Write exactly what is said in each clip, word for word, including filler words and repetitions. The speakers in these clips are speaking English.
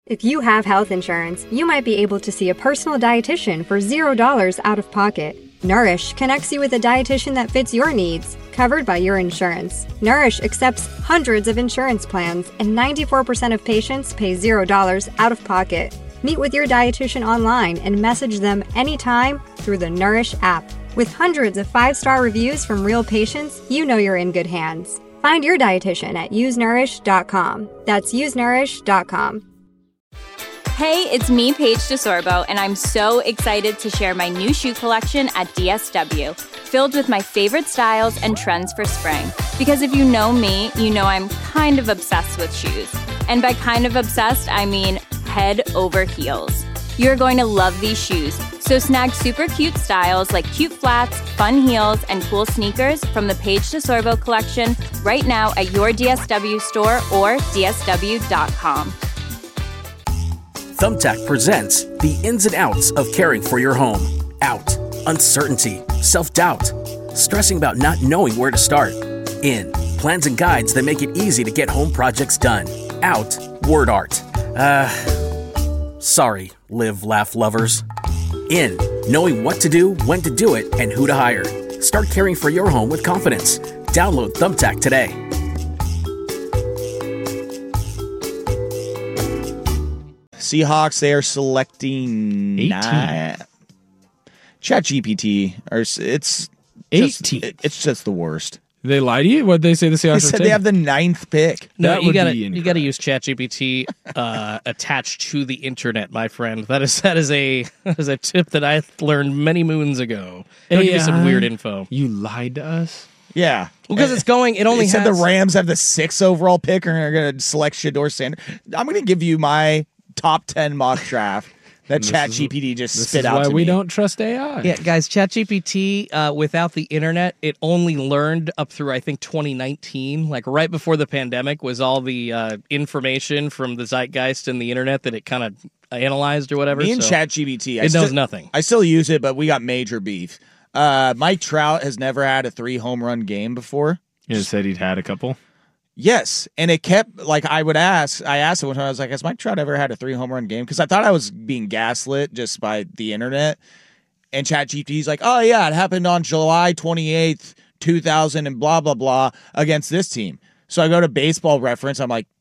If you have health insurance, you might be able to see a personal dietitian for zero dollars out of pocket. Nourish connects you with a dietitian that fits your needs, covered by your insurance. Nourish accepts hundreds of insurance plans, and ninety-four percent of patients pay zero dollars out of pocket. Meet with your dietitian online and message them anytime through the Nourish app. With hundreds of five-star reviews from real patients, you know you're in good hands. Find your dietitian at use nourish dot com. That's use nourish dot com. Hey, it's me, Paige DeSorbo, and I'm so excited to share my new shoe collection at D S W, filled with my favorite styles and trends for spring. Because if you know me, you know I'm kind of obsessed with shoes. And by kind of obsessed, I mean head over heels. You're going to love these shoes, so snag super cute styles like cute flats, fun heels, and cool sneakers from the Paige DeSorbo collection right now at your D S W store or D S W dot com. Thumbtack presents the ins and outs of caring for your home. Out, uncertainty, self-doubt, stressing about not knowing where to start. In, plans and guides that make it easy to get home projects done. Out, word art. Uh, sorry, live, laugh lovers. In, knowing what to do, when to do it, and who to hire. Start caring for your home with confidence. Download Thumbtack today. Seahawks, they are selecting nine. ChatGPT, or it's eighteen. Just, it's just the worst. They lie to you? What they say the Seahawks They said they have the ninth pick. No, That you would gotta be you gotta use ChatGPT uh, attached to the internet, my friend. That is that is a that is a tip that I learned many moons ago. It'll give you some A I? weird info. You lied to us? Yeah. Well, because it's going, it only They said has the Rams have the sixth overall pick and are going to select Shedeur Sanders. I'm going to give you my top ten mock draft that ChatGPT just This spit is out why to we me. don't trust A I. Yeah, guys, ChatGPT, uh, without the internet, it only learned up through, I think, twenty nineteen. Like, right before the pandemic was all the uh, information from the zeitgeist and the internet that it kind of analyzed or whatever. Me and so ChatGPT, I it knows still- nothing. I still use it, but we got major beef. Uh, Mike Trout has never had a three home run game before. You said he'd had a couple. Yes, and it kept, like, I would ask, I asked it one time, I was like, has Mike Trout ever had a three home run game? Because I thought I was being gaslit just by the internet. And ChatGPT's like, oh, yeah, it happened on July twenty-eighth, two thousand, and blah, blah, blah, against this team. So I go to Baseball Reference. I'm like,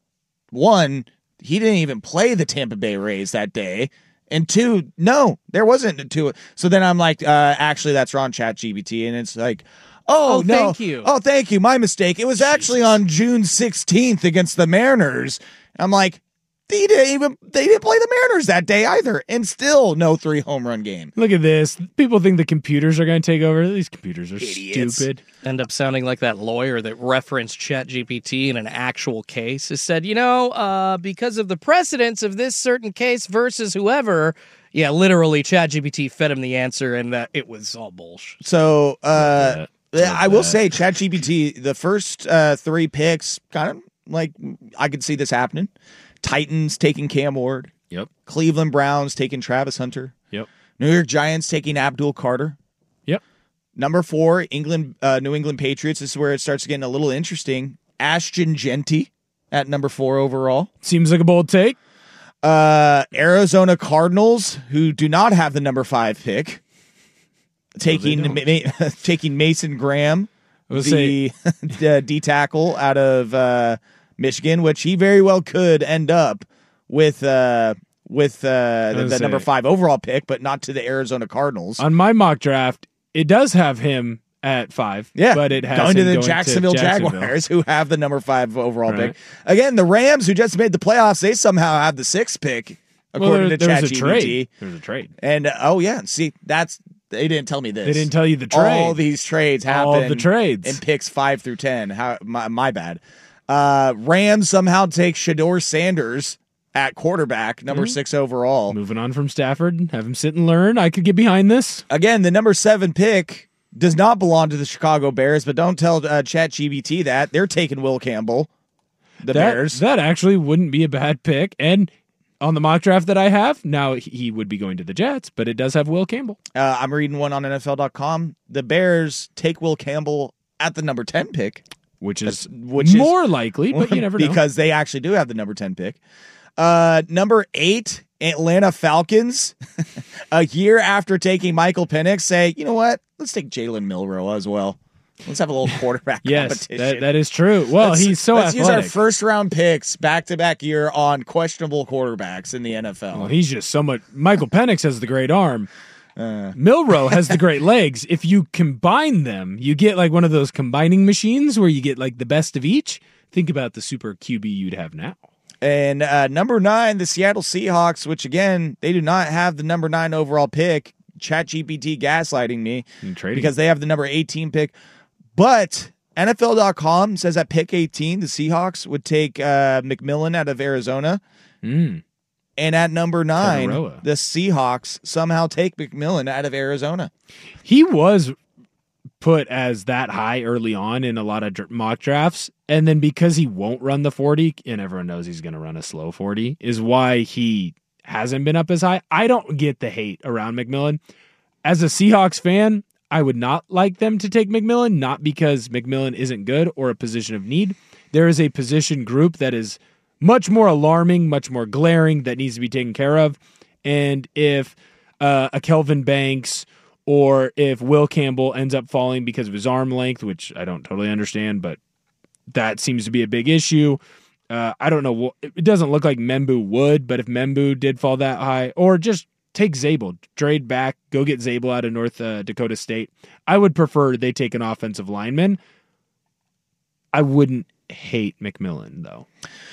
one, he didn't even play the Tampa Bay Rays that day. And two, no, there wasn't a two. So then I'm like, uh, actually, that's wrong, ChatGPT. And it's like, oh, Oh, no. thank you. Oh, thank you. My mistake. It was actually on June sixteenth against the Mariners. I'm like, they didn't even they didn't play the Mariners that day either. And still no three home run game. Look at this. People think the computers are going to take over. These computers are Idiots. stupid. End up sounding like that lawyer that referenced ChatGPT in an actual case. Has said, you know, uh, because of the precedence of this certain case versus whoever, yeah, literally ChatGPT fed him the answer, and that it was all bullshit. So uh, Love I will that. say ChatGPT, the first uh, three picks, kind of like I could see this happening. Titans taking Cam Ward. Yep. Cleveland Browns taking Travis Hunter. Yep. New York Giants taking Abdul Carter. Yep. Number four, England, uh, New England Patriots. This is where it starts getting a little interesting. Ashton Genty at number four overall. Seems like a bold take. Uh, Arizona Cardinals, who do not have the number five pick, taking don't. ma- taking Mason Graham, I would the uh, D tackle out of uh, Michigan, which he very well could end up with uh, with uh, the, would the say- number five overall pick, but not to the Arizona Cardinals. On my mock draft, it does have him at five. Yeah, But it has going to him the going Jacksonville, to Jacksonville Jaguars, who have the number five overall Right. pick. Again, the Rams, who just made the playoffs, they somehow have the sixth pick, Well, according there, to there was a ChatGPT. trade. There was a trade. And uh, oh yeah, see that's they didn't tell me this. They didn't tell you the trade. All these trades happen. All of the trades. in picks five through ten. How my, my bad. Uh, Rams somehow take Shedeur Sanders at quarterback, number Mm-hmm. six overall. Moving on from Stafford, have him sit and learn. I could get behind this. Again, the number seven pick does not belong to the Chicago Bears, but don't tell uh, ChatGPT that they're taking Will Campbell. The That, Bears. that actually wouldn't be a bad pick. And on the mock draft that I have, now he would be going to the Jets, but it does have Will Campbell. Uh, I'm reading one on N F L dot com. The Bears take Will Campbell at the number ten pick. Which is Which is- more likely, but you never know. because they actually do have the number ten pick. Uh, number eight, Atlanta Falcons. A year after taking Michael Penix, say, you know what? Let's take Jalen Milroe as well. Let's have a little quarterback yes, competition. That, that is true. Well, let's, he's so let's athletic. Let's use our first round picks back to back year on questionable quarterbacks in the N F L. Well, he's just so much. Michael Penix has the great arm. Uh, Milroe has the great legs. If you combine them, you get like one of those combining machines where you get like the best of each. Think about the super Q B you'd have now. And uh, number nine, the Seattle Seahawks, which again, they do not have the number nine overall pick. ChatGPT gaslighting me because they have the number eighteen pick. But N F L dot com says at pick eighteen, the Seahawks would take uh, McMillan out of Arizona. Mm. And at number nine, Tanaroa. the Seahawks somehow take McMillan out of Arizona. He was put as that high early on in a lot of dr- mock drafts. And then because he won't run the forty, and everyone knows he's going to run a slow forty, is why he hasn't been up as high. I don't get the hate around McMillan. As a Seahawks fan, I would not like them to take McMillan, not because McMillan isn't good or a position of need. There is a position group that is much more alarming, much more glaring, that needs to be taken care of. And if uh, a Kelvin Banks or if Will Campbell ends up falling because of his arm length, which I don't totally understand, but that seems to be a big issue. Uh, I don't know. It doesn't look like Membu would, but if Membu did fall that high, or just take Zabel, trade back, go get Zabel out of North uh, Dakota State. I would prefer they take an offensive lineman. I wouldn't hate McMillan, though.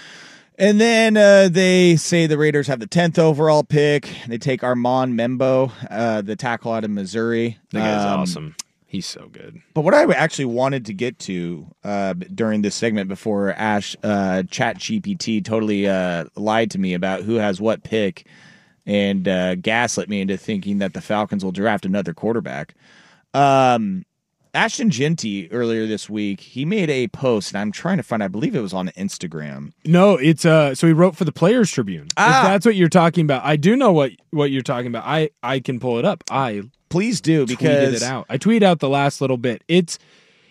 And then uh, they say the Raiders have the tenth overall pick. They take Armand Membo, uh, the tackle out of Missouri. That guy's um, awesome. He's so good. But what I actually wanted to get to uh, during this segment before Ash uh, ChatGPT totally uh, lied to me about who has what pick and uh, gaslit me into thinking that the Falcons will draft another quarterback. Um, Ashton Genty earlier this week, he made a post, and I'm trying to find, I believe it was on Instagram. No, it's uh. So he wrote for the Players Tribune. Ah. If that's what you're talking about, I do know what what you're talking about. I I can pull it up. I please do because tweeted it out. I tweeted out the last little bit. It's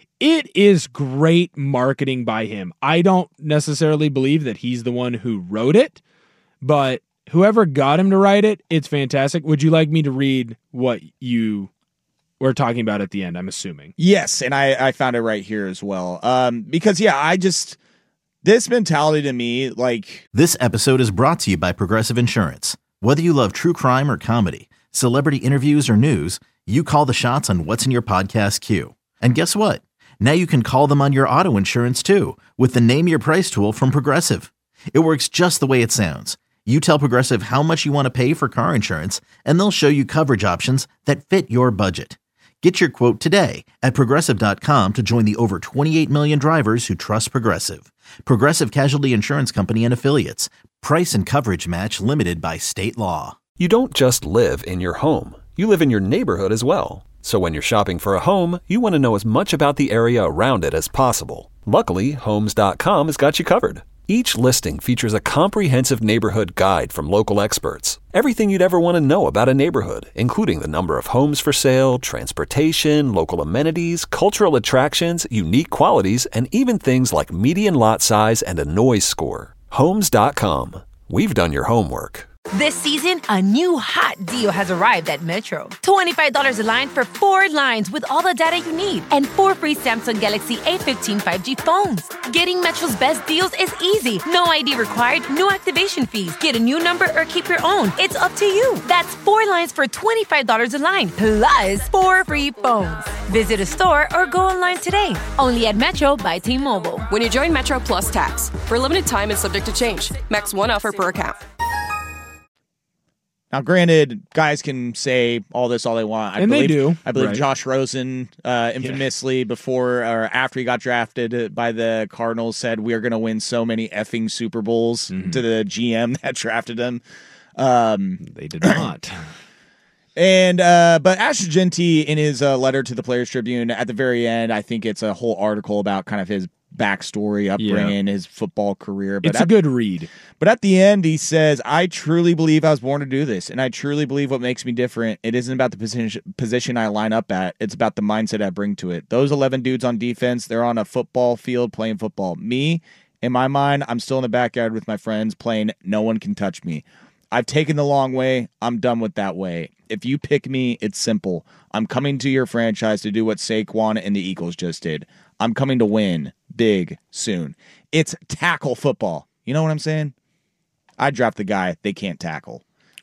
it is great marketing by him. I don't necessarily believe that he's the one who wrote it, but whoever got him to write it, it's fantastic. Would you like me to read what you we're talking about at the end, I'm assuming? Yes, and I, I found it right here as well. Um, because, yeah, I just, this mentality to me, like... This episode is brought to you by Progressive Insurance. Whether you love true crime or comedy, celebrity interviews or news, you call the shots on what's in your podcast queue. And guess what? Now you can call them on your auto insurance, too, with the Name Your Price tool from Progressive. It works just the way it sounds. You tell Progressive how much you want to pay for car insurance, and they'll show you coverage options that fit your budget. Get your quote today at Progressive dot com to join the over twenty-eight million drivers who trust Progressive. Progressive Casualty Insurance Company and Affiliates. Price and coverage match limited by state law. You don't just live in your home. You live in your neighborhood as well. So when you're shopping for a home, you want to know as much about the area around it as possible. Luckily, Homes dot com has got you covered. Each listing features a comprehensive neighborhood guide from local experts. Everything you'd ever want to know about a neighborhood, including the number of homes for sale, transportation, local amenities, cultural attractions, unique qualities, and even things like median lot size and a noise score. Homes dot com. We've done your homework. This season, a new hot deal has arrived at Metro. twenty-five dollars a line for four lines with all the data you need and four free Samsung Galaxy A fifteen five G phones. Getting Metro's best deals is easy. No I D required, no activation fees. Get a new number or keep your own. It's up to you. That's four lines for twenty-five dollars a line, plus four free phones. Visit a store or go online today. Only at Metro by T-Mobile. When you join Metro Plus Tax, for a limited time and subject to change. Max one offer per account. Now, granted, guys can say all this all they want. I and believe, they do. I believe right. Josh Rosen, uh, infamously, yeah. before or after he got drafted by the Cardinals, said we are going to win so many effing Super Bowls mm-hmm. to the G M that drafted him. Um, they did not. And uh, but Ashton Genty, in his uh, letter to the Players Tribune, at the very end, I think it's a whole article about kind of his backstory, upbringing, yeah. his football career. But it's at, a good read. But at the end, he says, I truly believe I was born to do this, and I truly believe what makes me different. It isn't about the position, position I line up at. It's about the mindset I bring to it. Those eleven dudes on defense, they're on a football field playing football. Me, In my mind, I'm still in the backyard with my friends playing No One Can Touch Me. I've taken the long way. I'm done with that way. If you pick me, it's simple. I'm coming to your franchise to do what Saquon and the Eagles just did. I'm coming to win big soon. It's tackle football. You know what I'm saying? I draft the guy they can't tackle.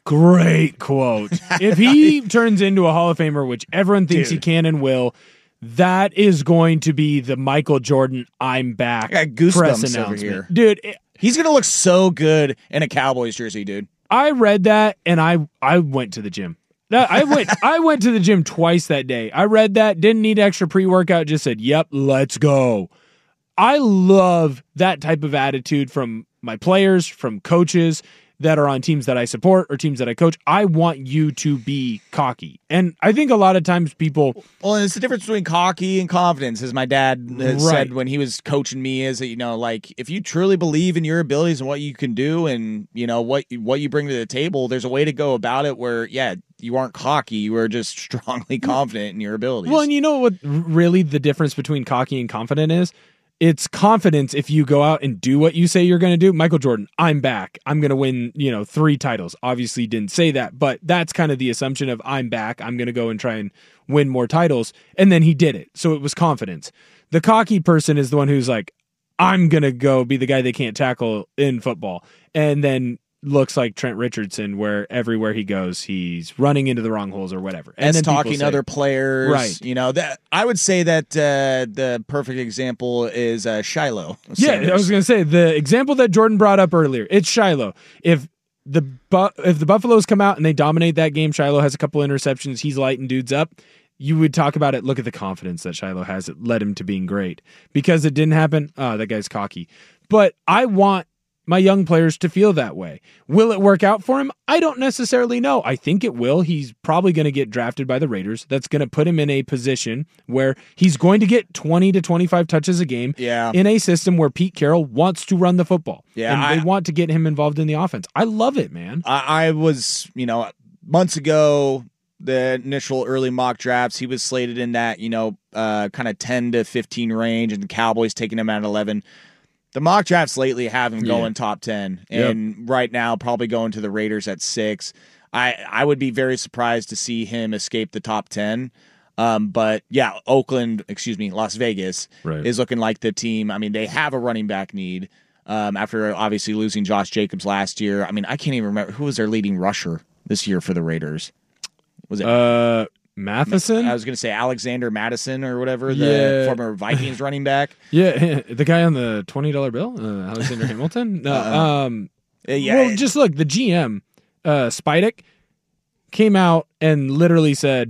Great quote. If he turns into a Hall of Famer, which everyone thinks Dude. he can and will, that is going to be the Michael Jordan I'm back I got goosebumps press announcement. Over here. Dude, it, he's going to look so good in a Cowboys jersey, dude. I read that and I I went to the gym. I went I went to the gym twice that day. I read that, didn't need extra pre-workout, just said, "Yep, let's go." I love that type of attitude from my players, from coaches that are on teams that I support or teams that I coach. I want you to be cocky. And I think a lot of times people... Well, it's the difference between cocky and confidence, as my dad Right. said when he was coaching me, is that, you know, like, if you truly believe in your abilities and what you can do and, you know, what, what you bring to the table, there's a way to go about it where, yeah, you aren't cocky. You are just strongly confident in your abilities. Well, and you know what really the difference between cocky and confident is? It's confidence if you go out and do what you say you're going to do. Michael Jordan, I'm back. I'm going to win, you know, three titles. Obviously didn't say that, but that's kind of the assumption of I'm back. I'm going to go and try and win more titles. And then he did it. So it was confidence. The cocky person is the one who's like, I'm going to go be the guy they can't tackle in football. And then looks like Trent Richardson, where everywhere he goes, he's running into the wrong holes or whatever. And As then talking say, other players, right? You know that I would say that uh, the perfect example is uh, Shiloh. Yeah, Sanders. I was going to say the example that Jordan brought up earlier. It's Shiloh. If the Bu- if the Buffaloes come out and they dominate that game, Shiloh has a couple interceptions. He's lighting dudes up. You would talk about it. Look at the confidence that Shiloh has. It led him to being great. Because it didn't happen. Oh, that guy's cocky. But I want my young players to feel that way. Will it work out for him? I don't necessarily know. I think it will. He's probably going to get drafted by the Raiders. That's going to put him in a position where he's going to get twenty to twenty-five touches a game yeah. in a system where Pete Carroll wants to run the football. Yeah, and I, they want to get him involved in the offense. I love it, man. I, I was, you know, months ago, the initial early mock drafts, he was slated in that, you know, uh, kind of ten to fifteen range, and the Cowboys taking him at eleven. The mock drafts lately have him going yeah. top ten, and yep. right now probably going to the Raiders at six. I, I would be very surprised to see him escape the top ten. Um, but yeah, Oakland, excuse me, Las Vegas right. is looking like the team. I mean, they have a running back need um, after obviously losing Josh Jacobs last year. I mean, I can't even remember who was their leading rusher this year for the Raiders. Was it uh, Matheson? I was going to say Alexander Madison or whatever, the yeah. former Vikings running back. Yeah, the guy on the twenty dollar bill, uh, Alexander Hamilton. No, uh, um, yeah, well, just look, the G M, uh, Spidek, came out and literally said,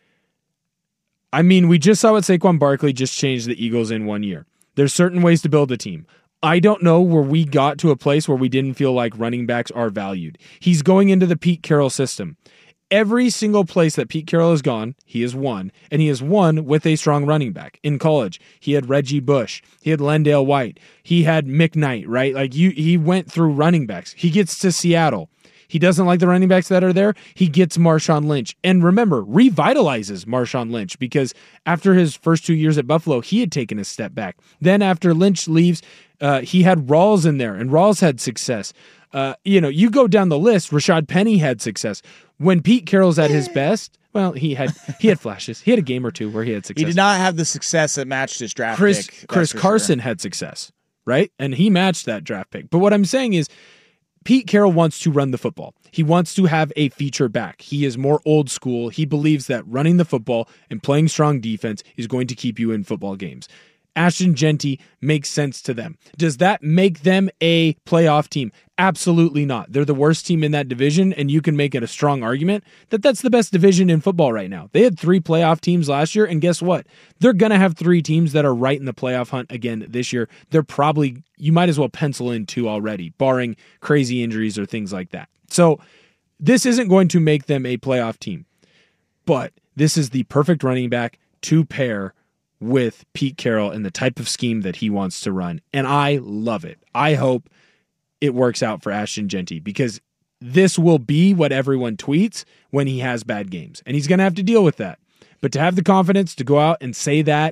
I mean, we just saw what Saquon Barkley just changed the Eagles in one year. There's certain ways to build a team. I don't know where we got to a place where we didn't feel like running backs are valued. He's going into the Pete Carroll system. Every single place that Pete Carroll has gone, he has won, and he has won with a strong running back. In college, he had Reggie Bush, he had Lendale White, he had McKnight, right? Like you, he went through running backs. He gets to Seattle. He doesn't like the running backs that are there. He gets Marshawn Lynch. And remember, revitalizes Marshawn Lynch because after his first two years at Buffalo, he had taken a step back. Then after Lynch leaves, uh, he had Rawls in there, and Rawls had success. Uh, you know, you go down the list, Rashad Penny had success. When Pete Carroll's at his best, well, he had he had flashes. He had a game or two where he had success. He did not have the success that matched his draft Chris, pick. Chris Carson sure. had success, right? And he matched that draft pick. But what I'm saying is Pete Carroll wants to run the football. He wants to have a feature back. He is more old school. He believes that running the football and playing strong defense is going to keep you in football games. Ashton Jeanty makes sense to them. Does that make them a playoff team? Absolutely not. They're the worst team in that division, and you can make it a strong argument that that's the best division in football right now. They had three playoff teams last year, and guess what? They're going to have three teams that are right in the playoff hunt again this year. They're probably, you might as well pencil in two already, barring crazy injuries or things like that. So this isn't going to make them a playoff team, but this is the perfect running back to pair with Pete Carroll and the type of scheme that he wants to run. And I love it. I hope it works out for Ashton Jeanty because this will be what everyone tweets when he has bad games. And he's going to have to deal with that. But to have the confidence to go out and say that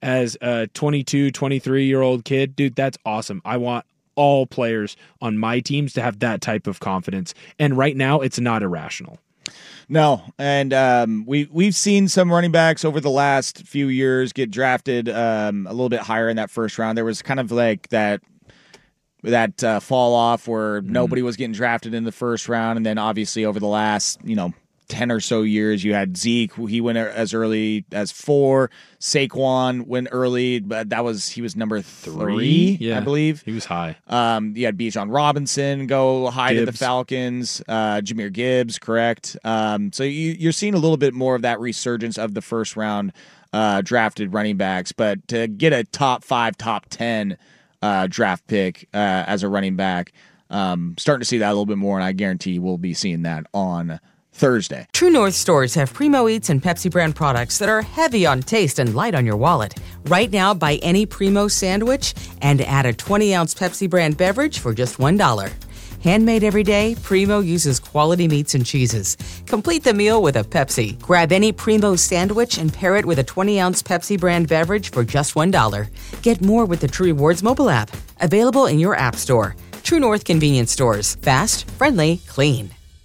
as a twenty-two, twenty-three year old kid, dude, that's awesome. I want all players on my teams to have that type of confidence. And right now, it's not irrational. No, and um, we we've seen some running backs over the last few years get drafted um, a little bit higher in that first round. There was kind of like that that uh, fall off where mm-hmm. nobody was getting drafted in the first round, and then obviously over the last you know ten or so years, you had Zeke. He went as early as four. Saquon went early, but that was he was number three, three? Yeah, I believe. He was high. Um, you had Bijan Robinson go high Gibbs. to the Falcons. Uh, Jahmyr Gibbs, correct. Um, so you, you're seeing a little bit more of that resurgence of the first round uh, drafted running backs. But to get a top five, top ten uh, draft pick uh, as a running back, um, starting to see that a little bit more, and I guarantee we'll be seeing that on Thursday. True North stores have Primo Eats and Pepsi brand products that are heavy on taste and light on your wallet. Right now, buy any Primo sandwich and add a twenty ounce Pepsi brand beverage for just one dollar. Handmade every day, Primo uses quality meats and cheeses. Complete the meal with a Pepsi. Grab any Primo sandwich and pair it with a twenty ounce Pepsi brand beverage for just one dollar. Get more with the True Rewards mobile app. Available in your app store. True North convenience stores. Fast, friendly, clean.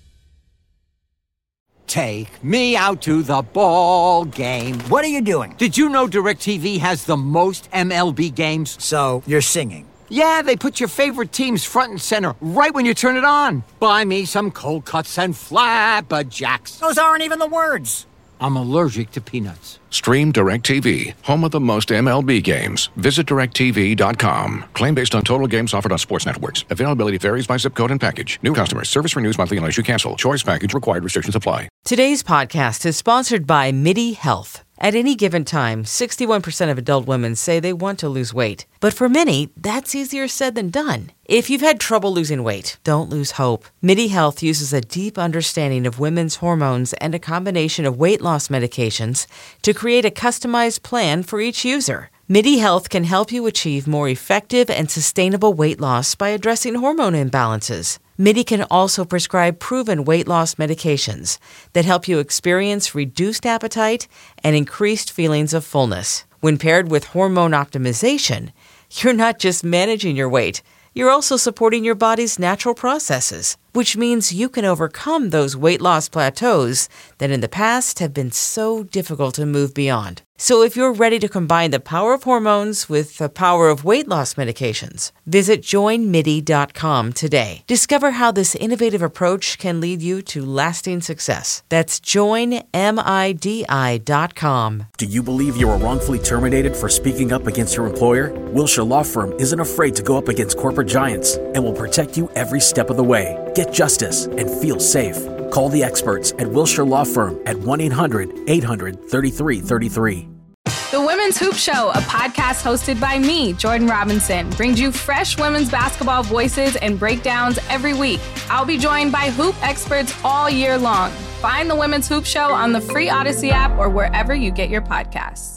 Take me out to the ball game. What are you doing? Did you know DirecTV has the most M L B games? So, you're singing? Yeah, they put your favorite teams front and center right when you turn it on. Buy me some cold cuts and flapjacks. Those aren't even the words. I'm allergic to peanuts. Stream DirecTV, home of the most M L B games. Visit direct T V dot com. Claim based on total games offered on sports networks. Availability varies by zip code and package. New customers. Service renews monthly unless you cancel. Choice package required. Restrictions apply. Today's podcast is sponsored by MIDI Health. At any given time, sixty-one percent of adult women say they want to lose weight. But for many, that's easier said than done. If you've had trouble losing weight, don't lose hope. MIDI Health uses a deep understanding of women's hormones and a combination of weight loss medications to create a customized plan for each user. MIDI Health can help you achieve more effective and sustainable weight loss by addressing hormone imbalances. MIDI can also prescribe proven weight loss medications that help you experience reduced appetite and increased feelings of fullness. When paired with hormone optimization, you're not just managing your weight, you're also supporting your body's natural processes, which means you can overcome those weight loss plateaus that in the past have been so difficult to move beyond. So if you're ready to combine the power of hormones with the power of weight loss medications, visit join midi dot com today. Discover how this innovative approach can lead you to lasting success. That's join midi dot com. Do you believe you were wrongfully terminated for speaking up against your employer? Wilshire Law Firm isn't afraid to go up against corporate giants and will protect you every step of the way. Get justice and feel safe. Call the experts at Wilshire Law Firm at one eight hundred eight hundred thirty-three thirty-three. The Women's Hoop Show, a podcast hosted by me, Jordan Robinson, brings you fresh women's basketball voices and breakdowns every week. I'll be joined by hoop experts all year long. Find the Women's Hoop Show on the free Odyssey app or wherever you get your podcasts.